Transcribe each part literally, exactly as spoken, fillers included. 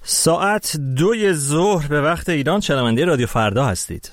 ساعت دوی ظهر به وقت ایران شنونده رادیو فردا هستید.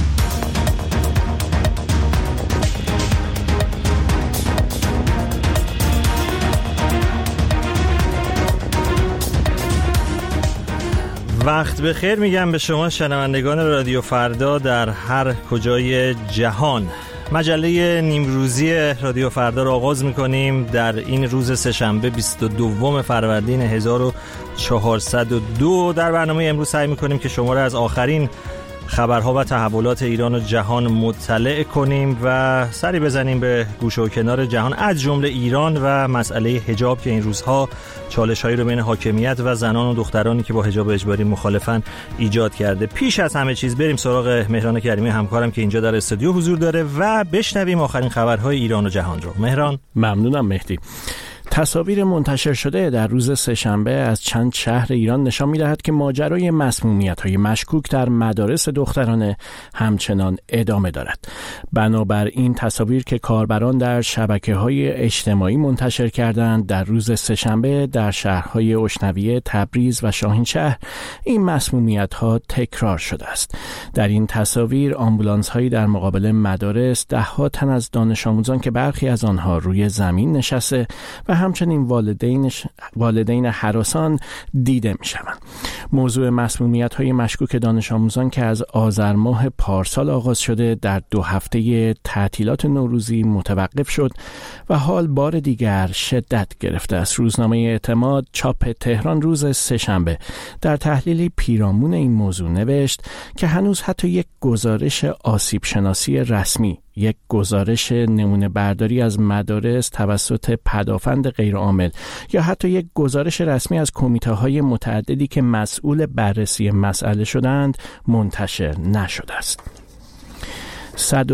وقت بخیر میگم به شما شنوندگان رادیو فردا در هر کجای جهان. مجله نیمروزی رادیو فردا را آغاز میکنیم در این روز سه‌شنبه بیست و دوم فروردین هزار و چهارصد و دو. در برنامه امروز سعی میکنیم که شما را از آخرین خبرها و تحولات ایران و جهان مطلع کنیم و سری بزنیم به گوشه و کنار جهان، از جمله ایران و مسئله حجاب که این روزها چالش‌هایی رو بین حاکمیت و زنان و دخترانی که با حجاب اجباری مخالفن ایجاد کرده. پیش از همه چیز بریم سراغ مهران کریمی همکارم که اینجا در استودیو حضور داره و بشنویم آخرین خبرهای ایران و جهان رو. مهران. ممنونم مهدی. تصاویر منتشر شده در روز سه‌شنبه از چند شهر ایران نشان می‌دهد که ماجرای مسمومیت‌های مشکوک در مدارس دخترانه همچنان ادامه دارد. بنابر این تصاویر که کاربران در شبکه‌های اجتماعی منتشر کردند، در روز سه‌شنبه در شهرهای اشنویه، تبریز و شاهینشهر این مسمومیت‌ها تکرار شده است. در این تصاویر آمبولانس‌هایی در مقابل مدارس، ده‌ها تن از دانش آموزان که برخی از آنها روی زمین نشسته و همچنین والدین والدین هراسان دیده می شوند. موضوع مسمومیت‌های مشکوک دانش آموزان که از آذر ماه پارسال آغاز شده در دو هفته تعطیلات نوروزی متوقف شد و حال بار دیگر شدت گرفته است. روزنامه اعتماد چاپ تهران روز سه‌شنبه در تحلیلی پیرامون این موضوع نوشت که هنوز حتی یک گزارش آسیب شناسی رسمی، یک گزارش نمونه برداری از مدارس توسط پدافند غیرعامل یا حتی یک گزارش رسمی از کمیته‌های متعددی که مسئول بررسی مسئله شدند منتشر نشده است. صد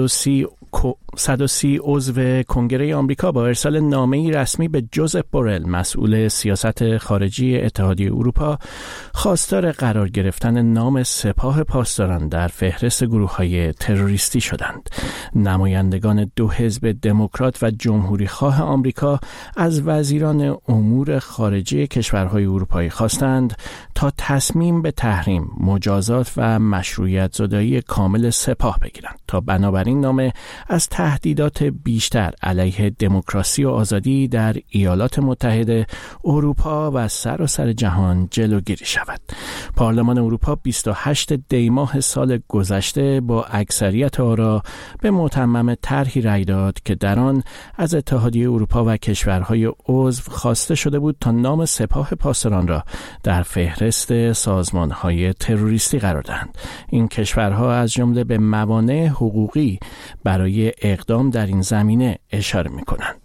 و سی عضو کنگره آمریکا با ارسال نامه‌ای رسمی به جوزف بورل، مسئول سیاست خارجی اتحادیه اروپا، خواستار قرار گرفتن نام سپاه پاسداران در فهرست گروه‌های تروریستی شدند. نمایندگان دو حزب دموکرات و جمهوری خواه آمریکا از وزیران امور خارجه کشورهای اروپایی خواستند تا تصمیم به تحریم، مجازات و مشروعیت زدایی کامل سپاه بگیرند تا بنابراین نامه از تهدیدات بیشتر علیه دموکراسی و آزادی در ایالات متحده اروپا و سراسر جهان جلوگیری شود. پارلمان اروپا بیست و هشتم دی ماه سال گذشته با اکثریت آرا به متمم طرحی رأی داد که در آن از اتحادیه اروپا و کشورهای عضو خواسته شده بود تا نام سپاه پاسداران را در فهرست سازمانهای تروریستی قرار دهند. این کشورها از جمله به موانع حقوقی برای اقدام در این زمینه اشاره می‌کنند.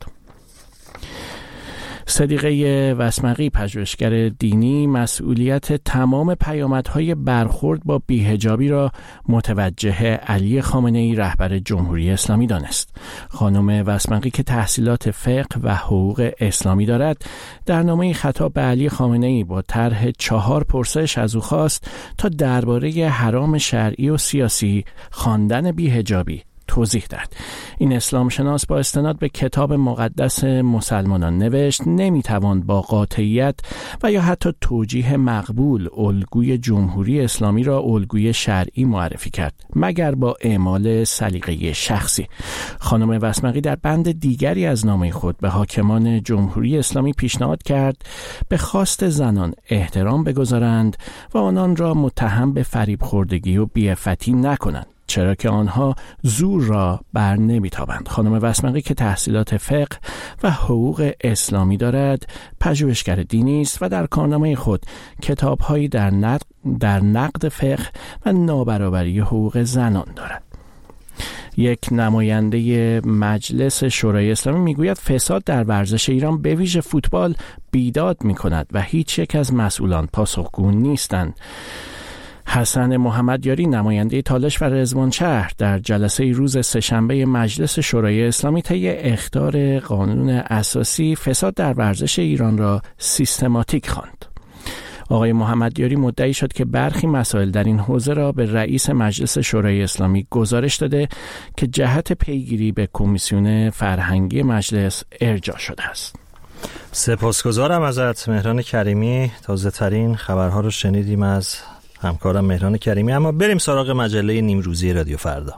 صدیقه وسمقی، پژوهشگر دینی، مسئولیت تمام پیامدهای برخورد با بی‌حجابی را متوجه علی خامنه‌ای، رهبر جمهوری اسلامی دانست. خانم وسمقی که تحصیلات فقه و حقوق اسلامی دارد، در نامه‌ای خطاب به علی خامنه‌ای با طرح چهار پرسش از او خواست تا درباره حرام شرعی و سیاسی خواندن بی‌حجابی توضیح داد. این اسلام شناس با استناد به کتاب مقدس مسلمانان نوشت: نمیتوان با قاطعیت و یا حتی توجیه مقبول الگوی جمهوری اسلامی را الگوی شرعی معرفی کرد مگر با اعمال سلیقه شخصی. خانم وسمقی در بند دیگری از نامه خود به حاکمان جمهوری اسلامی پیشنهاد کرد به خواست زنان احترام بگذارند و آنان را متهم به فریب خوردگی و بی‌عفتی نکنند، چرا که آنها زور را بر نمیتابند. خانم وسمقی که تحصیلات فقه و حقوق اسلامی دارد، پژوهشگر دینی است و در کارنامه خود کتاب‌هایی در نقد در نقد فقه و نابرابری حقوق زنان دارد. یک نماینده مجلس شورای اسلامی میگوید فساد در ورزش ایران به ویژه فوتبال بیداد میکند و هیچ یک از مسئولان پاسخگو نیستند. حسن محمدیاری، نماینده تالش و رضوانشهر، در جلسه روز سه‌شنبه مجلس شورای اسلامی طی اخطار قانون اساسی فساد در ورزش ایران را سیستماتیک خواند. آقای محمدیاری مدعی شد که برخی مسائل در این حوزه را به رئیس مجلس شورای اسلامی گزارش داده که جهت پیگیری به کمیسیون فرهنگی مجلس ارجاع شده است. سپاسگزارم ازت مهران کریمی. تازه ترین خبرها رو شنیدیم از همکارم مهران کریمی، اما بریم سراغ مجله نیمروزی رادیو فردا.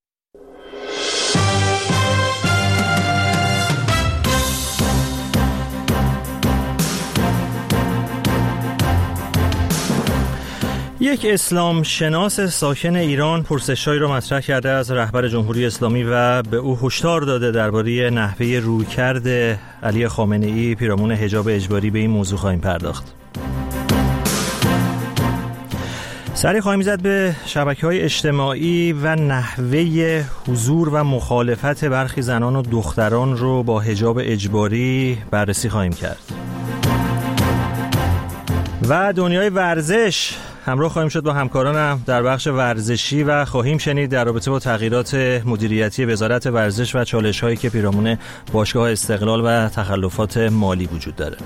یک اسلام شناس ساکن ایران پرسش‌هایی را مطرح کرده از رهبر جمهوری اسلامی و به او هشدار داده درباره نحوه رویکرد علی خامنه‌ای پیرامون حجاب اجباری. به این موضوع خواهیم پرداخت. سری خواهیم زد به شبکه‌های اجتماعی و نحوه حضور و مخالفت برخی زنان و دختران رو با حجاب اجباری بررسی خواهیم کرد. و دنیای ورزش همراه خواهیم شد با همکارانم در بخش ورزشی و خواهیم شنید در رابطه با تغییرات مدیریتی وزارت ورزش و چالش‌هایی که پیرامون باشگاه استقلال و تخلفات مالی وجود داره.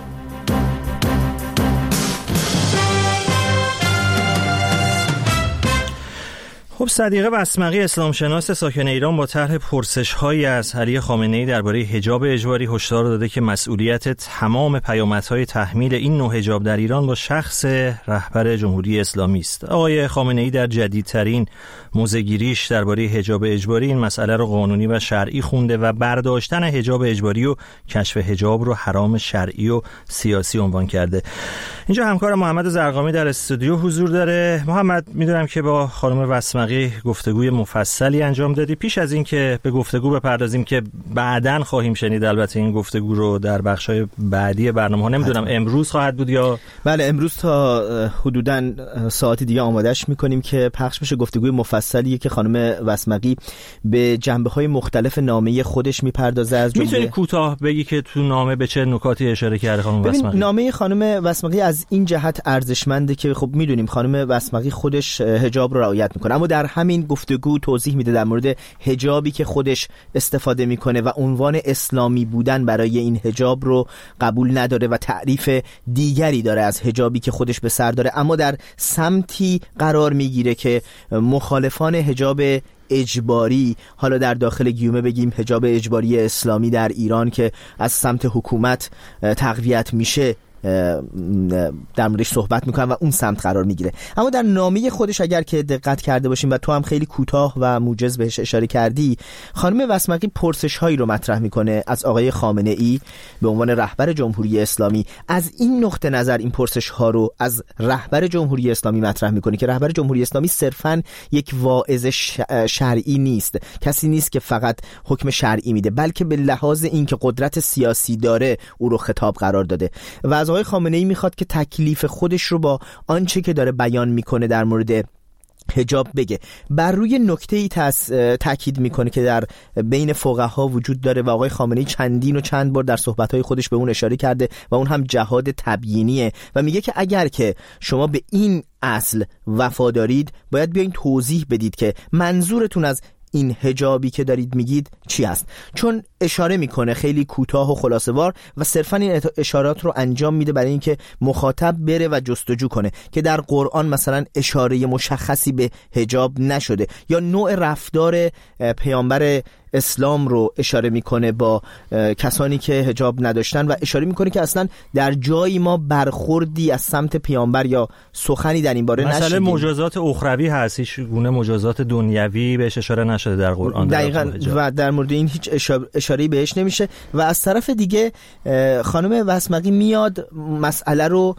خب صدیقه بسمقی اسلام شناس ساکن ایران با طرح پرسش‌هایی از علی خامنه‌ای درباره حجاب اجباری هشدار داده که مسئولیت تمام پیامدهای تحمیل این نوع حجاب در ایران با شخص رهبر جمهوری اسلامی است. آقای خامنه‌ای در جدیدترین موضع‌گیریش درباره حجاب اجباری این مسئله رو قانونی و شرعی خونده و برداشتن حجاب اجباری و کشف حجاب رو حرام شرعی و سیاسی عنوان کرده. اینجا همکار محمد زرقامی در استودیو حضور داره. محمد، میدونم که با خانم بسمقی گفتگوی مفصلی انجام دادی. پیش از این که به گفتگو بپردازیم که بعداً خواهیم شنید البته این گفتگو رو در بخش‌های بعدی برنامه‌ها، نمیدونم امروز خواهد بود یا بله امروز تا حدوداً ساعتی دیگه آمادهش می‌کنیم که پخش بشه. گفتگوی مفصلیه که خانم بسمقی به جنبه‌های مختلف نامه خودش میپردازه. از جمله میتونی کوتاه بگی که تو نامه به چه نکاتی اشاره کرده خانم بسمقی؟ نامه خانم بسمقی از این جهت ارزشمنده که خب میدونیم خانم بسمقی خودش حجاب رو رعایت میکنه، اما در همین گفتگو توضیح میده در مورد حجابی که خودش استفاده میکنه و عنوان اسلامی بودن برای این حجاب رو قبول نداره و تعریف دیگری داره از حجابی که خودش به سر داره، اما در سمتی قرار میگیره که مخالفان حجاب اجباری، حالا در داخل گیومه بگیم حجاب اجباری اسلامی در ایران که از سمت حکومت تقویت میشه، در موردش صحبت میکنم و اون سمت قرار میگیره. اما در نامه خودش اگر که دقت کرده باشیم و تو هم خیلی کوتاه و موجز بهش اشاره کردی، خانم بسمقی پرسش هایی رو مطرح میکنه از آقای خامنه ای به عنوان رهبر جمهوری اسلامی. از این نقطه نظر این پرسش ها رو از رهبر جمهوری اسلامی مطرح میکنه که رهبر جمهوری اسلامی صرفاً یک واعظ شرعی نیست، کسی نیست که فقط حکم شرعی میده، بلکه به لحاظ اینکه قدرت سیاسی داره او رو خطاب قرار داده و از آقای خامنه‌ای میخواد که تکلیف خودش رو با آنچه که داره بیان میکنه در مورد حجاب بگه. بر روی نکته‌ای تاکید میکنه که در بین فقها وجود داره و آقای خامنه‌ای چندین و چند بار در صحبت‌های خودش به اون اشاره کرده و اون هم جهاد تبیینیه و میگه که اگر که شما به این اصل وفادارید باید بیاین توضیح بدید که منظورتون از این حجابی که دارید میگید چی است، چون اشاره میکنه خیلی کوتاه و خلاصه‌وار و صرفا این اشارات رو انجام میده برای اینکه مخاطب بره و جستجو کنه که در قرآن مثلا اشاره مشخصی به حجاب نشده یا نوع رفتار پیامبر اسلام رو اشاره میکنه با کسانی که حجاب نداشتن و اشاره میکنه که اصلا در جایی ما برخوردی از سمت پیامبر یا سخنی در این باره نشده. مثلا مجازات اخروی هست، هیچ گونه مجازات دنیوی بهش اشاره نشده در قرآن دقیقاً و در مورد این هیچ اشاره‌ای بهش نمیشه. و از طرف دیگه خانم بسمقی میاد مسئله رو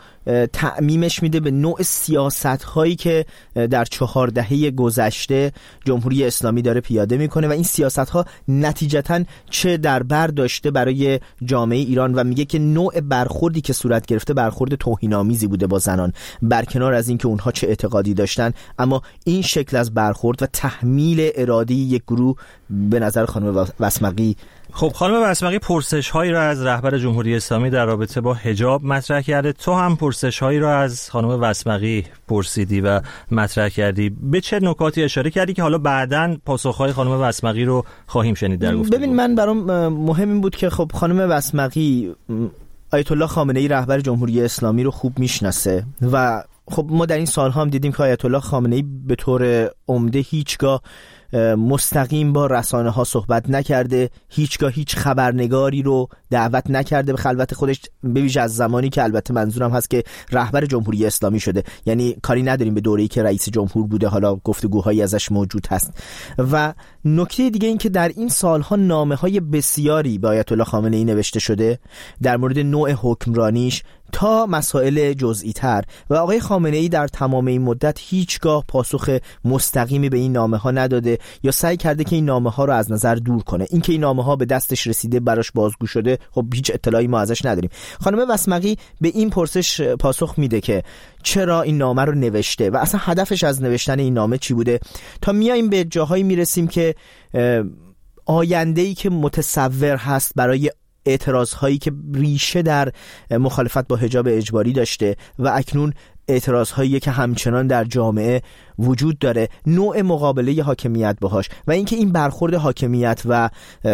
تعمیمش میده به نوع سیاست هایی که در چهار دهه گذشته جمهوری اسلامی داره پیاده میکنه و این سیاست ها نتیجتاً چه در بر داشته برای جامعه ایران و میگه که نوع برخوردی که صورت گرفته برخورد توهین‌آمیزی بوده با زنان، برکنار از اینکه اونها چه اعتقادی داشتن، اما این شکل از برخورد و تحمیل ارادی یک گروه به نظر خانم بسمقی. خب خانم بسمقی پرسش هایی را از رهبر جمهوری اسلامی در رابطه با حجاب مطرح کرده، تو هم پرسش هایی را از خانم بسمقی پرسیدی و مطرح کردی. به چه نکاتی اشاره کردی که حالا بعداً پاسخهای خانم بسمقی رو خواهیم شنید در گفتگو؟ ببین من برام مهم این بود که خب خانم بسمقی آیت الله خامنه ای رهبر جمهوری اسلامی رو خوب میشناسه و خب ما در این سالها هم دیدیم که آیت الله خامنه ای به طور عمده هیچگاه مستقیم با رسانه ها صحبت نکرده، هیچگاه هیچ خبرنگاری رو دعوت نکرده به خلوت خودش، به ویژه از زمانی که البته منظورم هست که رهبر جمهوری اسلامی شده، یعنی کاری نداریم به دوره‌ای که رئیس جمهور بوده، حالا گفتگوهایی ازش موجود هست. و نکته دیگه این که در این سالها نامه‌های بسیاری به آیت الله خامنه‌ای نوشته شده در مورد نوع حکمرانیش تا مسائل جزئی تر و آقای خامنه‌ای در تمام این مدت هیچگاه پاسخ مستقیمی به این نامه ها نداده یا سعی کرده که این نامه ها رو از نظر دور کنه. این که این نامه ها به دستش رسیده، براش بازگو شده، خب هیچ اطلاعی ما ازش نداریم. خانم وسمقی به این پرسش پاسخ میده که چرا این نامه رو نوشته و اصلا هدفش از نوشتن این نامه چی بوده، تا میایم به جاهایی میرسیم که آینده‌ای که متصور هست برای اعتراض هایی که ریشه در مخالفت با حجاب اجباری داشته و اکنون اعتراض هایی که همچنان در جامعه وجود داره، نوع مقابله حاکمیت باهاش و اینکه این برخورد حاکمیت و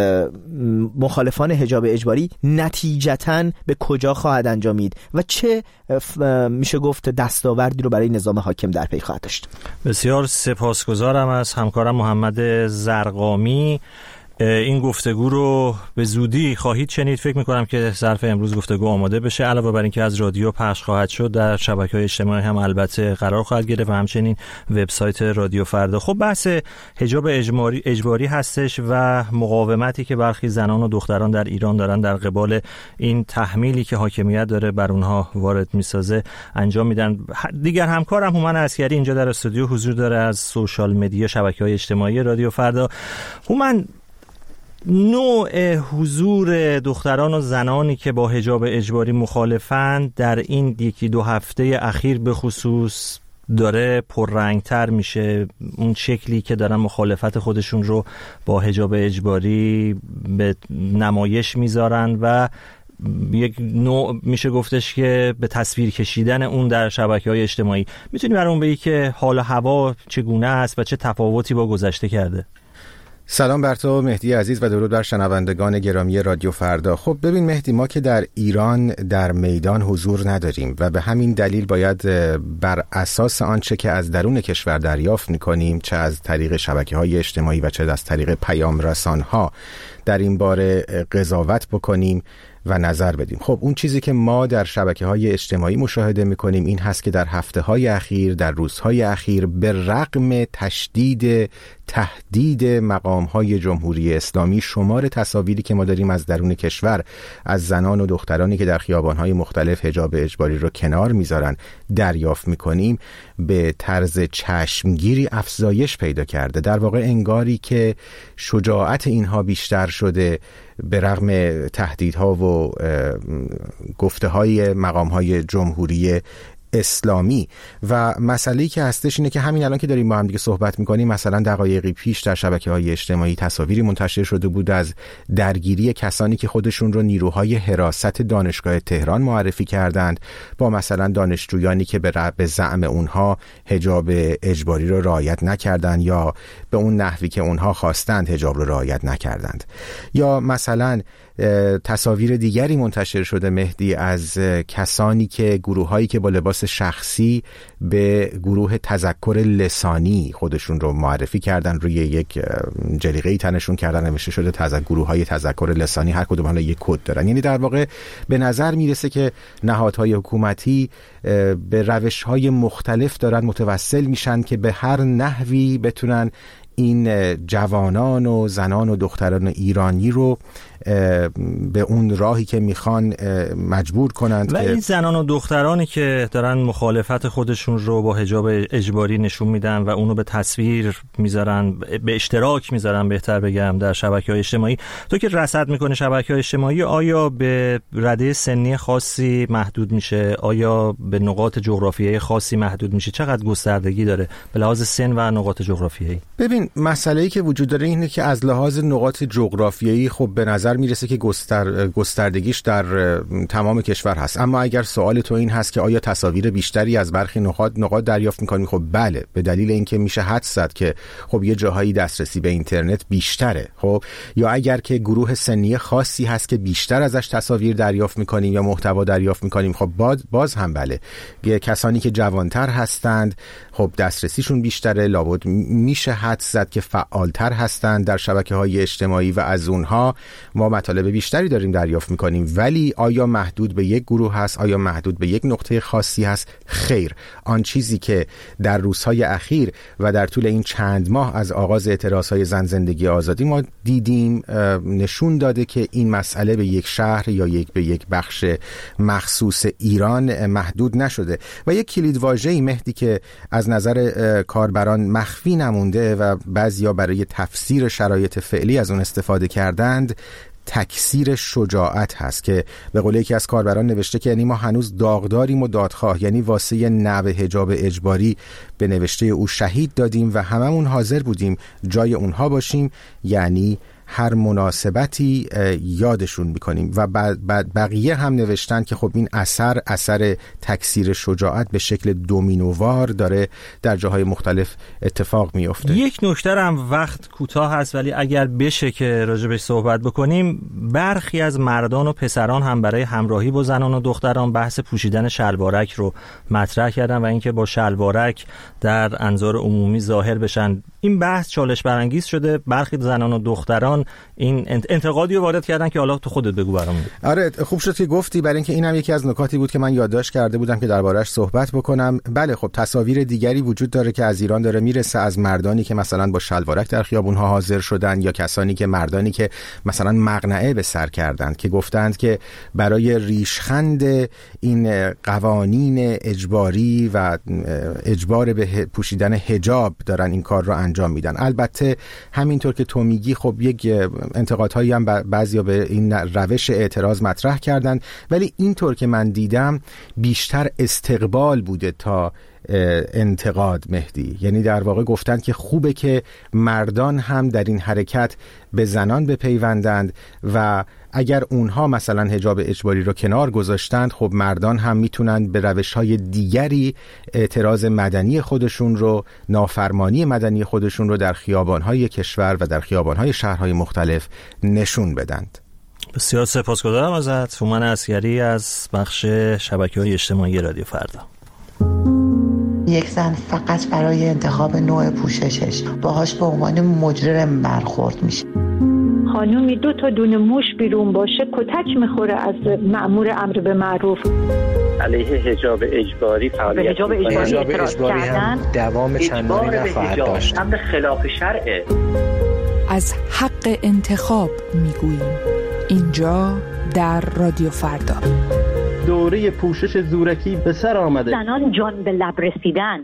مخالفان حجاب اجباری نتیجتاً به کجا خواهد انجامید و چه میشه گفت دستاوردی رو برای نظام حاکم در پی خواهد داشت. بسیار سپاسگزارم از همکارم محمد زرقامی. این گفتگو رو به زودی خواهید شنید، فکر میکنم که ظرف امروز گفتگو آماده بشه، علاوه بر اینکه از رادیو پخش خواهد شد در شبکه‌های اجتماعی هم البته قرار خواهد گرفت و همچنین وبسایت رادیو فردا. خب بحث حجاب اجباری اجباری هستش و مقاومتی که برخی زنان و دختران در ایران دارن در قبال این تحمیلی که حاکمیت داره بر اونها وارد میسازه انجام میدن. دیگر همکارم هومن عسکری اینجا در استودیو حضور داره از سوشال مدیا، شبکه‌های اجتماعی رادیو فردا. هومن، نوع حضور دختران و زنانی که با حجاب اجباری مخالفند در این یکی دو هفته اخیر به خصوص داره پررنگتر میشه. اون شکلی که دارن مخالفت خودشون رو با حجاب اجباری به نمایش میذارن و یک نوع میشه گفتش که به تصویر کشیدن اون در شبکه‌های اجتماعی. میتونی برامون بگی که حال و هوا چگونه است و چه تفاوتی با گذشته کرده؟ سلام بر تو مهدی عزیز و درود بر شنوندگان گرامی رادیو فردا. خب ببین مهدی، ما که در ایران در میدان حضور نداریم و به همین دلیل باید بر اساس آنچه که از درون کشور دریافت می‌کنیم، چه از طریق شبکه‌های اجتماعی و چه از طریق پیام رسان‌ها، در این باره قضاوت بکنیم و نظر بدیم. خب اون چیزی که ما در شبکه‌های اجتماعی مشاهده می‌کنیم این هست که در هفته‌های اخیر، در روزهای اخیر، به رغم تشدید تهدید مقام‌های جمهوری اسلامی، شمار تصاویری که ما داریم از درون کشور از زنان و دخترانی که در خیابان‌های مختلف حجاب اجباری رو کنار می‌ذارن دریافت می‌کنیم، به طرز چشمگیری افزایش پیدا کرده. در واقع انگاری که شجاعت اینها بیشتر شده به رغم تهدیدها و گفته‌های مقام‌های جمهوری اسلامی. و مسئله‌ای که هستش اینه که همین الان که داریم با هم دیگه صحبت می‌کنیم، مثلا دقایقی پیش در شبکه‌های اجتماعی تصاویری منتشر شده بود از درگیری کسانی که خودشون رو نیروهای حراست دانشگاه تهران معرفی کردند با مثلا دانشجویانی که به زعم اونها حجاب اجباری رو رعایت نکردند یا به اون نحوی که اونها خواستند حجاب رو رعایت نکردند. یا مثلا تصاویر دیگری منتشر شده مهدی از کسانی که گروه‌هایی که با لباس شخصی به گروه تذکر لسانی خودشون رو معرفی کردن، روی یک جلیقه‌ای تنشون کردن، نوشته شده تذکر گروه‌های تذکر لسانی، هر کدوم حالا یک کد دارن. یعنی در واقع به نظر میرسه که نهادهای حکومتی به روش‌های مختلف دارن متوسل میشن که به هر نحوی بتونن این جوانان و زنان و دختران ایرانی رو به اون راهی که میخوان مجبور کنند. و این زنان و دخترانی که دارن مخالفت خودشون رو با حجاب اجباری نشون میدن و اونو به تصویر میذارن، به اشتراک میذارن بهتر بگم، در شبکه‌های اجتماعی، تو که رصد میکنه شبکه‌های اجتماعی، آیا به رده سنی خاصی محدود میشه؟ آیا به نقاط جغرافیایی خاصی محدود میشه؟ چقدر گستردگی داره به لحاظ سن و نقاط جغرافیایی؟ ببین مسئله‌ای که وجود داره اینه که از لحاظ نقاط جغرافیایی خب به نظر نظر میرسه که گستر گستردگیش در تمام کشور هست. اما اگر سوال تو این هست که آیا تصاویر بیشتری از برخی نقاط نقاط دریافت میکنیم، خب بله، به دلیل اینکه میشه حدس زد که خب یه جاهایی دسترسی به اینترنت بیشتره، خب یا اگر که گروه سنی خاصی هست که بیشتر ازش تصاویر دریافت میکنیم یا محتوا دریافت میکنیم، خب باز باز هم بله، کسانی که جوانتر هستند خب دسترسیشون بیشتره، لابد میشه حدس زد که فعالتر هستند در شبکه‌های اجتماعی و از اونها ما مطالب بیشتری داریم دریافت میکنیم. ولی آیا محدود به یک گروه هست؟ آیا محدود به یک نقطه خاصی هست؟ خیر. آن چیزی که در روزهای اخیر و در طول این چند ماه از آغاز اعتراضهای زن زندگی آزادی ما دیدیم نشون داده که این مسئله به یک شهر یا یک به یک بخش مخصوص ایران محدود نشده. و یک کلیدواژه‌ای مهدی که از نظر کاربران مخفی نمونده و بعضیا برای تفسیر شرایط فعلی از اون استفاده کردند، تکثیر شجاعت هست که به قول یکی از کاربران نوشته که یعنی ما هنوز داغداریم و دادخواه، یعنی واسه نوع حجاب اجباری به نوشته او شهید دادیم و هممون حاضر بودیم جای اونها باشیم، یعنی هر مناسبتی یادشون میکنیم. و بعد بقیه هم نوشتن که خب این اثر اثر تکثیر شجاعت به شکل دومینووار داره در جاهای مختلف اتفاق میفته. یک نکته هم وقت کوتاه هست ولی اگر بشه که راجبش صحبت بکنیم، برخی از مردان و پسران هم برای همراهی با زنان و دختران بحث پوشیدن شلوارک رو مطرح کردن و اینکه با شلوارک در انظار عمومی ظاهر بشن. این بحث چالش برانگیز شده، برخی زنان و دختران این انتقادی رو وارد کردن که حالا تو خودت بگو برامون. آره خوب شد که گفتی، برای اینکه اینم یکی از نکاتی بود که من یادداشت کرده بودم که درباره‌اش صحبت بکنم. بله خب تصاویر دیگری وجود داره که از ایران داره میرسه، از مردانی که مثلا با شلوارک در خیابون‌ها حاضر شدن یا کسانی که مردانی که مثلا مقنعه به سر کردند که گفتند که برای ریشخند این قوانین اجباری و اجبار به پوشیدن حجاب دارن این کار رو انجام میدن. البته همینطور که تو میگی خب یک انتقادهایی هم بعضیا به این روش اعتراض مطرح کردن، ولی اینطور که من دیدم بیشتر استقبال بوده تا انتقاد مهدی. یعنی در واقع گفتند که خوبه که مردان هم در این حرکت به زنان بپیوندند و اگر اونها مثلا حجاب اجباری رو کنار گذاشتند، خب مردان هم میتونند به روش‌های دیگری اعتراض مدنی خودشون رو، نافرمانی مدنی خودشون رو در خیابان‌های کشور و در خیابان‌های شهرهای مختلف نشون بدند. بسیار سپاسگزارم ازت. هومن عسگری از بخش شبکه‌های اجتماعی رادیو فردا. یک زن فقط برای انتخاب نوع پوششش باهاش به عنوان مجرم برخورد میشه. خانومی دو تا دونه موش بیرون باشه کتک میخوره از مأمور امر به معروف. علیه حجاب اجباری فعالیت حجاب اجباری, حجاب اجباری هم دوام چندانی نخواهد داشت. هم خلاف شرعه. از حق انتخاب میگوییم اینجا در رادیو فردا. دوره پوشش زورکی به سر آمده. زنان جان به لب رسیدن.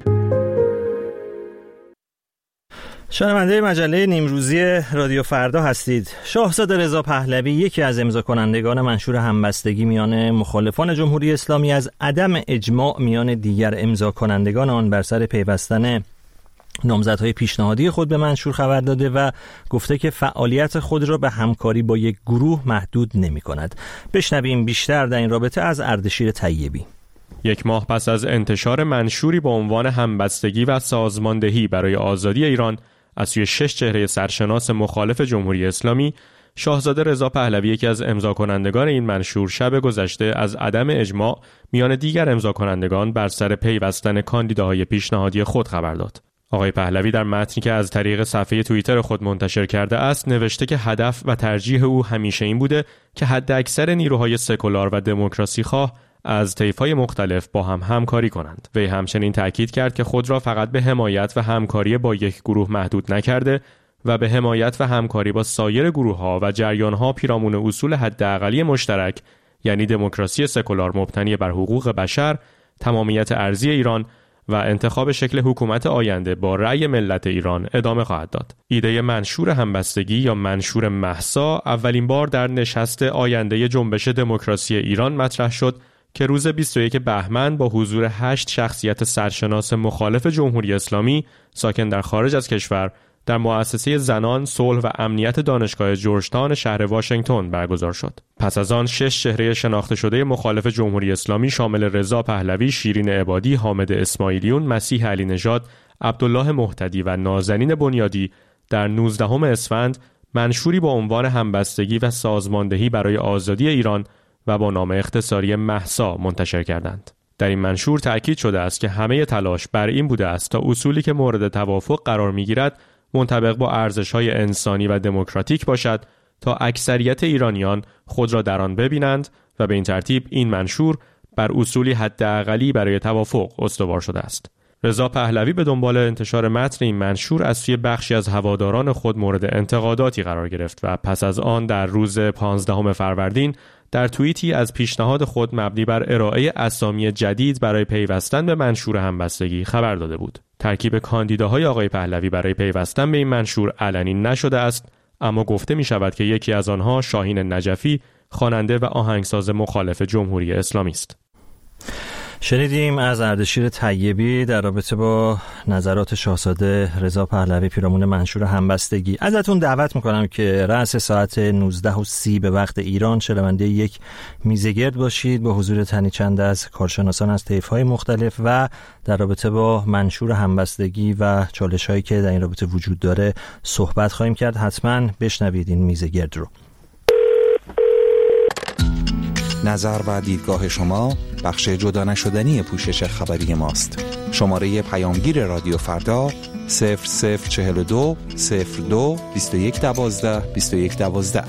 شنونده مجله نیمروزی رادیو فردا هستید. شاهزاده رضا پهلوی یکی از امضا کنندگان منشور همبستگی میان مخالفان جمهوری اسلامی از عدم اجماع میان دیگر امضا کنندگان آن بر سر پیوستن نامزدهای پیشنهادی خود به منشور خبر داده و گفته که فعالیت خود را به همکاری با یک گروه محدود نمی کند. بشنویم بیشتر در این رابطه از اردشیر طیبی. یک ماه پس از انتشار منشوری با عنوان همبستگی و سازماندهی برای آزادی ایران از سوی شش چهره سرشناس مخالف جمهوری اسلامی، شاهزاده رضا پهلوی یکی از امضا کنندگان این منشور شب گذشته از عدم اجماع میان دیگر امضا کنندگان بر سر پیوستن کاندیداهای پیشنهادی خود خبر داد. آقای پهلوی در متنی که از طریق صفحه توییتر خود منتشر کرده است نوشته که هدف و ترجیح او همیشه این بوده که حداکثر نیروهای سکولار و دموکراسی خواه از طیف‌های مختلف با هم همکاری کنند. وی همچنین تأکید کرد که خود را فقط به حمایت و همکاری با یک گروه محدود نکرده و به حمایت و همکاری با سایر گروه‌ها و جریان‌ها پیرامون اصول حداقلی مشترک، یعنی دموکراسی سکولار مبتنی بر حقوق بشر، تمامیت ارضی ایران و انتخاب شکل حکومت آینده با رأی ملت ایران ادامه خواهد داد. ایده منشور همبستگی یا منشور مهسا اولین بار در نشست آینده جنبش دموکراسی ایران مطرح شد که روز بیست و یکم بهمن با حضور هشت شخصیت سرشناس مخالف جمهوری اسلامی ساکن در خارج از کشور در مؤسسه زنان، صلح و امنیت دانشگاه جورجتاون شهر واشنگتن برگزار شد. پس از آن شش چهره شناخته شده مخالف جمهوری اسلامی شامل رضا پهلوی، شیرین عبادی، حامد اسماعیلیون، مسیح علی نژاد، عبدالله مهتدی و نازنین بنیادی در نوزدهم اسفند منشوری با عنوان همبستگی و سازماندهی برای آزادی ایران و با نام اختصاری مهسا منتشر کردند. در این منشور تأکید شده است که همه تلاش بر این بوده است تا اصولی که مورد توافق قرار می‌گیرد منطبق با ارزش‌های انسانی و دموکراتیک باشد تا اکثریت ایرانیان خود را در آن ببینند و به این ترتیب این منشور بر اصولی حداقلی برای توافق استوار شده است. رضا پهلوی به دنبال انتشار متن این منشور از سوی بخشی از هواداران خود مورد انتقاداتی قرار گرفت و پس از آن در روز پانزدهم فروردین در توییتی از پیشنهاد خود مبنی بر ارائه اسامی جدید برای پیوستن به منشور همبستگی خبر داده بود. ترکیب کاندیداهای آقای پهلوی برای پیوستن به این منشور علنی نشده است، اما گفته می شود که یکی از آنها شاهین نجفی، خواننده و آهنگساز مخالف جمهوری اسلامی است. شنیدیم از اردشیر طیبی در رابطه با نظرات شاهزاده رضا پهلوی پیرامون منشور همبستگی. ازتون دعوت میکنم که رأس ساعت نوزده و سی به وقت ایران شنونده یک میزگرد باشید با حضور تنی چند از کارشناسان از طیف‌های مختلف و در رابطه با منشور همبستگی و چالش‌هایی که در این رابطه وجود داره صحبت خواهیم کرد. حتما بشنوید این میزگرد رو. نظر و دیدگاه شما بخش جدا نشدنی پوشش خبری ماست. شماره پیامگیر رادیو فردا صفر صفر چهل و دو صفر دو بیست و یک دوازده بیست و یک دوازده.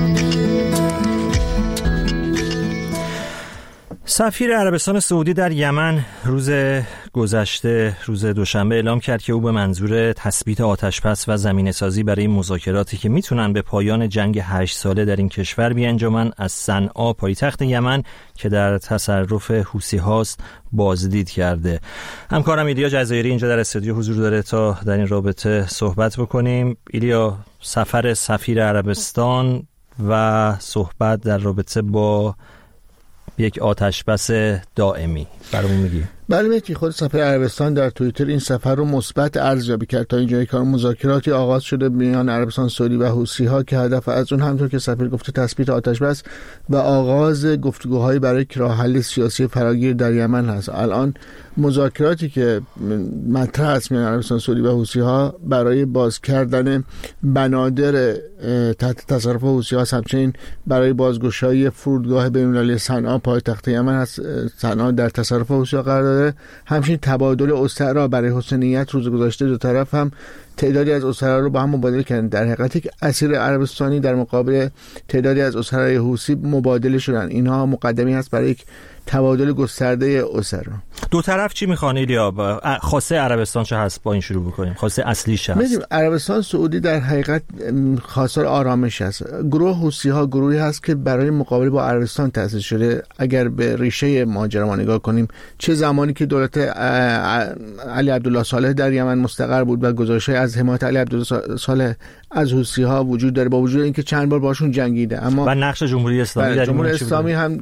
سفیر عربستان سعودی در یمن روز گذشته روز دوشنبه اعلام کرد که او به منظور تثبیت آتش‌بس و زمینه‌سازی برای مذاکراتی که میتونن به پایان جنگ هشت ساله در این کشور بیانجامن از صنعا پایتخت یمن که در تصرف حوثی هاست بازدید کرده. همکارم ایلیا جزایری اینجا در استودیو حضور داره تا در این رابطه صحبت بکنیم. ایلیا، سفر سفیر عربستان و صحبت در رابطه با یک آتش‌بس دائمی برامون میگی؟ بله مهدی، خود سفیر عربستان در توییتر این سفر رو مثبت ارزیابی کرد. تا اینجای کار مذاکراتی آغاز شده میان عربستان سعودی و حوثی‌ها که هدف از اون همونطور که سفیر گفته تثبیت آتش‌بس و آغاز گفتگوهای برای راه حل سیاسی فراگیر در یمن هست. الان مذاکراتی که مطرح است میان عربستان سعودی و حوثی‌ها برای باز کردن بنادر تحت تصرف حوثی‌ها، همچنین برای بازگشایی فرودگاه بین‌المللی صنعا پایتخت یمن هست. صنعا در تصرف حوثی‌ها قرار داره. همچنین تبادل اسرا برای حسنیت روز گذشته دو طرف هم تعدادی از اسرا رو با هم مبادله کردن. در حقیقت که اسیر عربستانی در مقابل تعدادی از اسرای حوثی مبادله شدن. اینها مقدمی هست برای یک تبادل گسترده اسرا. دو طرف چی میخوان ایلیا؟ خواسته عربستان چه هست؟ با این شروع بکنیم. خواسته اصلیش چه هست؟ عربستان سعودی در حقیقت خواستار آرامش است. گروه حوثی ها گروهی هست که برای مقابله با عربستان تأسیس شده. اگر به ریشه ماجرا ما نگاه کنیم، چه زمانی که دولت علی عبدالله صالح در یمن مستقر بود و گزارش‌های از حمایت علی عبدالله صالح از حوثی ها وجود داره، با وجود اینکه چند بار باشون جنگیده، اما و نقش جمهوری اسلامی در جمهوری اسلامی هم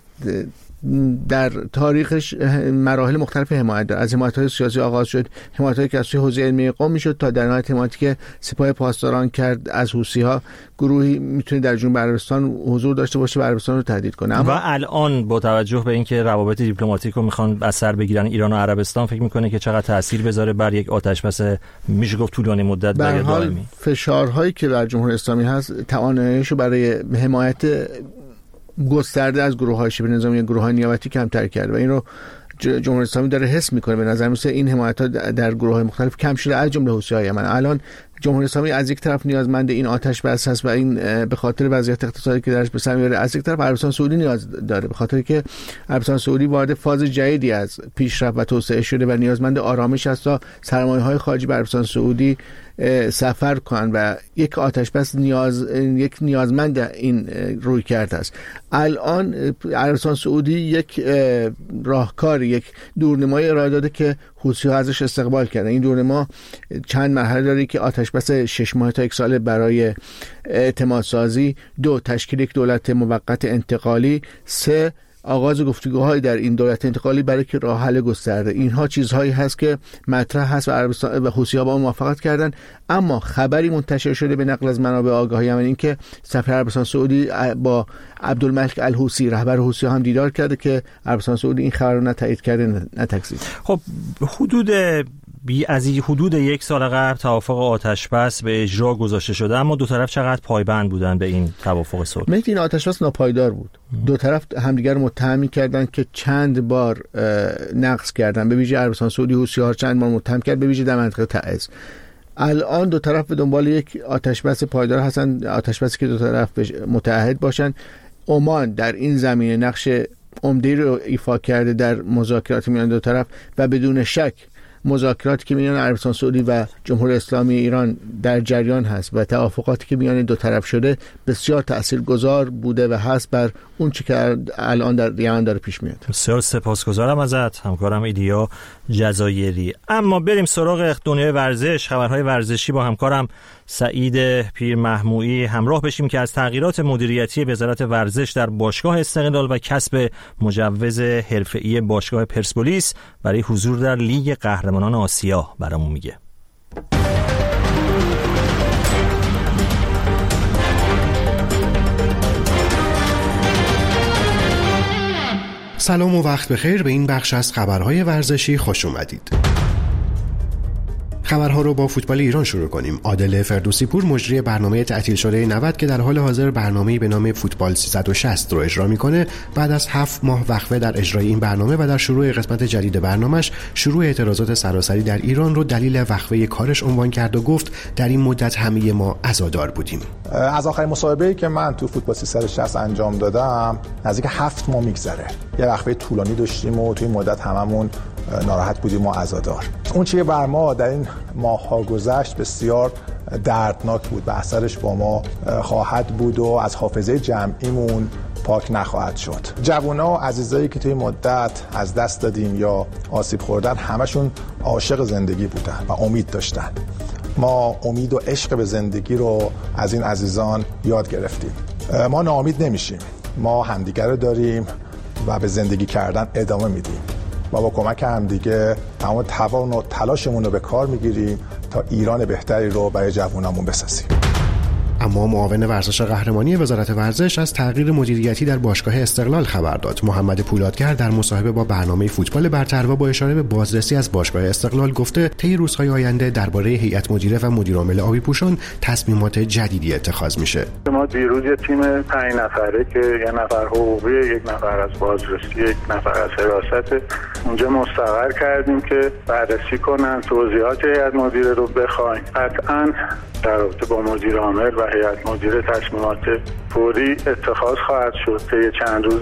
در تاریخش مراحل مختلف حمایت داره. از حمایت‌های سیاسی آغاز شد، حمایت‌هایی که از سوی حوزه علمی قم میشد تا در نهایت حمایتی که سپاه پاسداران کرد از حوثی‌ها. گروهی میتونه در جنوب عربستان حضور داشته باشه و عربستان رو تهدید کنه. اما و الان با توجه به اینکه روابط دیپلماتیک رو میخوان اثر بگیرن ایران و عربستان، فکر میکنه که چقدر تاثیر بذاره بر یک آتش‌بس میشه گفت طولانی مدت به هر حال فشارهایی که بر جمهوری اسلامی هست تواناییشو برای حمایت گسترده از گروه‌های شبه نظامی، گروه‌های نیابتی کمتر کرد و این رو جمهوری اسلامی داره حس میکنه. به نظر میسه این حمایت‌ها در گروه‌های مختلف کم شده، از جمله حوثی‌های یمن. الان جمهوری اسلامی از یک طرف نیازمند این آتش بس هست و این به خاطر وضعیت اقتصادی که درش به سر میاره، از یک طرف عربستان سعودی نیاز داره به خاطر که عربستان سعودی وارد فاز جدیدی از پیشرفت و توسعه شده و نیازمند آرامش است تا سرمایه‌های خارجی به عربستان سعودی سفر کنن و یک آتش بس نیاز یک نیازمند این روی کرده است. الان عربستان سعودی یک راهکار، یک دورنمای ارائه داده که حوثی‌ها ازش استقبال کردن. این دورنما چند مرحله داره که آتش بس شش ماه تا یک سال برای اعتماد سازی، دو تشکیل یک دولت موقت انتقالی، سه آغاز گفتگوهای در این دولت انتقالی برای که راه حل گسترده. اینها چیزهایی هست که مطرح هست و عربستان و حوثی‌ها با موافقت کردن. اما خبری منتشر شده به نقل از منابع آگاهی یمنی این که سفیر عربستان سعودی با عبدالملک الحوثی رهبر حوثی‌ها هم دیدار کرده که عربستان سعودی این خبر رو نه تایید کرده نه تکذیب. خب حدود بی از حدود یک سال قبل توافق آتشبس به اجرا گذاشته شده، اما دو طرف چقدر پایبند بودن به این توافق صلح؟ مهدی این آتشبس ناپایدار بود. دو طرف همدیگر رو متهم می‌کردن که چند بار نقض کردن، به ویژه عربستان سعودی حوثی‌ها چند بار متهم کرد، به ویژه در منطقه تعز. الان دو طرف به دنبال یک آتشبس پایدار هستن، آتشبسی که دو طرف متعهد باشن. عمان در این زمینه نقش عمده‌ای رو ایفا کرده در مذاکرات میان دو طرف و بدون شک مذاکراتی که میان عربستان سعودی و جمهوری اسلامی ایران در جریان هست و توافقاتی که میان دو طرف شده بسیار تاثیرگذار بوده و هست بر اون چی که الان در یمن داره پیش میاد. بسیار سپاسگزارم ازت همکارم ایدیا جزایری. اما بریم سراغ دنیای ورزش، خبرهای ورزشی با همکارم سعید پیرمحمودی همراه بشیم که از تغییرات مدیریتی وزارت ورزش در باشگاه استقلال و کسب مجوز حرفه‌ای باشگاه پرسپولیس برای حضور در لیگ قهرمانان آسیا برامون میگه. سلام و وقت بخیر، به این بخش از خبرهای ورزشی خوش اومدید. خبرها رو با فوتبال ایران شروع کنیم. عادل فردوسی پور مجری برنامه تعطیل شده نود که در حال حاضر برنامه‌ای به نام فوتبال سیصد و شصت رو اجرا میکنه، بعد از هفت ماه وقفه در اجرای این برنامه و در شروع قسمت جدید برنامه‌اش شروع اعتراضات سراسری در ایران رو دلیل وقفه کارش عنوان کرد و گفت در این مدت همه ما عزادار بودیم. از آخرین مصاحبه‌ای که من تو فوتبال سیصد و شصت انجام دادم نزدیک هفت ماه میگذره. یه وقفه طولانی داشتیم و توی مدت هممون ناراحت بودیم و عزادار. اون چیه بر ما در این ماه‌ها گذشت بسیار دردناک بود و اثرش با ما خواهد بود و از حافظه جمعیمون پاک نخواهد شد. جوونا و عزیزایی که توی مدت از دست دادیم یا آسیب خوردن همشون عاشق زندگی بودن و امید داشتن. ما امید و عشق به زندگی رو از این عزیزان یاد گرفتیم. ما ناامید نمیشیم. ما همدیگر رو داریم و به زندگی کردن ادامه میدیم. ما با کمک همدیگه تمام توان و تلاشمون رو به کار میگیریم تا ایران بهتری رو برای جوانامون بسازیم. اما معاون ورزش قهرمانی وزارت ورزش از تغییر مدیریتی در باشگاه استقلال خبر داد. محمد پولادگر در مصاحبه با برنامه فوتبال برتر و با اشاره به بازرسی از باشگاه استقلال گفته طی روزهای آینده درباره هیئت مدیره و مدیرعامل آبی پوشان تصمیمات جدیدی اتخاذ میشه. ما دیروز یه تیم پنج نفره که یه نفر حقوقی، یک نفر از بازرسی، یک نفر از حراست اونجا مستقر کردیم که بررسی کنن توضیحات هیئت مدیره رو بخوایم. قطعاً در رابطه با مدیر عامل و هیئت مدیره تصمیمات فوری اتخاذ خواهد شد طی چند روز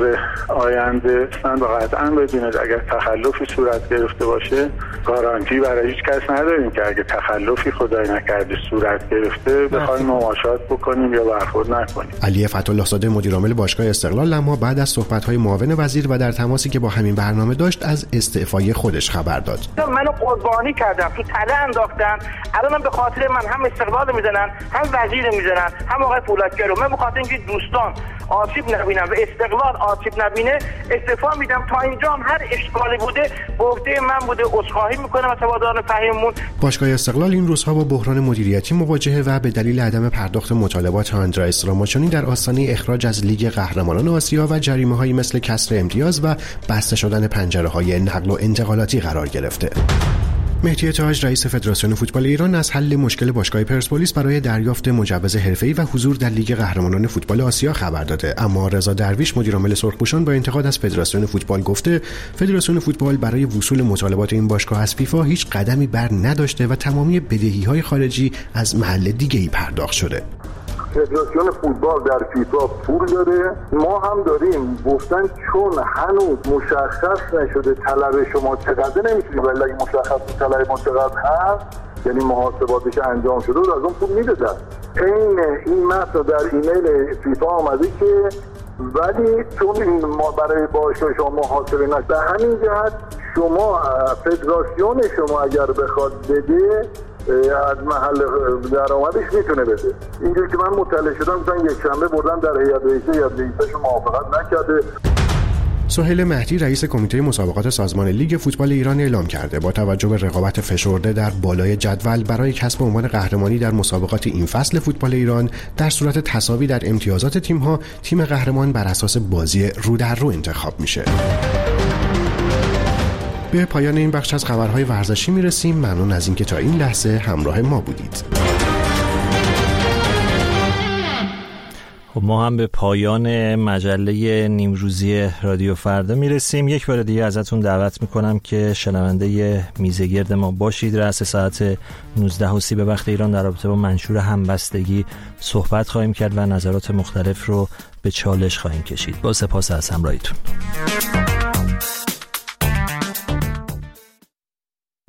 آینده. من با قطعاً بدونید اگر تخلفی صورت گرفته باشه گارانتی برای هیچ کس نداریم که اگر تخلفی خدای نکرده صورت گرفته بخوایم مماشات بکنیم یا برخورد نکنیم. علی فتح‌الله زاده مدیر عامل باشگاه استقلال اما بعد از صحبت‌های معاون وزیر و در تماسی که با همین برنامه داشت از استعفای خودش خبر داد. منو قربانی کردم، تو تله انداختن. الانم به خاطر من هم استقلال میزنن، هم وزیر میزنن، هم آقای پولادگر رو. من به خاطر اینکه دوستان آسیب نبینم و استقلال آسیب نبینه استعفا میدم. تا اینجا هم هر اشکالی بوده به عهده من بوده، عذرخواهی میکنم از هواداران فهیممون. باشگاه استقلال این روزها با بحران مدیریتی مواجهه و به دلیل عدم پرداخت مطالبات آندرایس راماچانی در آستانه اخراج از لیگ قهرمانان آسیا و جریمه‌هایی مثل کسر امتیاز و بسته شدن پنجره‌های نقل و انتقالاتی قرار گرفته. مهدی تاج رئیس فدراسیون فوتبال ایران از حل مشکل باشگاه پرسپولیس برای دریافت مجوز حرفه‌ای و حضور در لیگ قهرمانان فوتبال آسیا خبر داده. اما رضا درویش مدیر عامل سرخپوشان با انتقاد از فدراسیون فوتبال گفته فدراسیون فوتبال برای وصول مطالبات این باشگاه از فیفا هیچ قدمی بر نداشته و تمامی بدهی‌های خارجی از محل دیگه‌ای پرداخت شده. فدراسیون فوتبال در فیفا پول داره، ما هم داریم. گفتن چون هنوز مشخص نشده طلب شما چقدر نمیتونیم، ولی اگه مشخص طلب ما چقدر هست یعنی محاسباتش انجام شده و از اون پول میدادن. این این متن در ایمیل فیفا آمده که ولی چون ما برای باشگاه شما محاسبه نشده، به همین جهت شما فدراسیون شما اگر بخواد بده از محل درآمدش میتونه بده. اینجوری که من مطلع شدم گفتن یک شنبه بردن در هیئت رئیسه یا رئیسش موافقت نکرده. سهیل مهدی رئیس کمیته مسابقات سازمان لیگ فوتبال ایران اعلام کرده با توجه به رقابت فشرده در بالای جدول برای کسب عنوان قهرمانی در مسابقات این فصل فوتبال ایران در صورت تساوی در امتیازات تیم‌ها، تیم قهرمان بر اساس بازی رو در رو انتخاب میشه. به پایان این بخش از خبرهای ورزشی میرسیم. ممنون از اینکه تا این لحظه همراه ما بودید. خب ما هم به پایان مجله نیمروزی رادیو فردا میرسیم. یک بار دیگه ازتون دعوت میکنم که شنونده میزگرد ما باشید. رأس ساعت نوزده و سی به وقت ایران در رابطه با منشور همبستگی صحبت خواهیم کرد و نظرات مختلف رو به چالش خواهیم کشید. با سپاس از همراهیتون.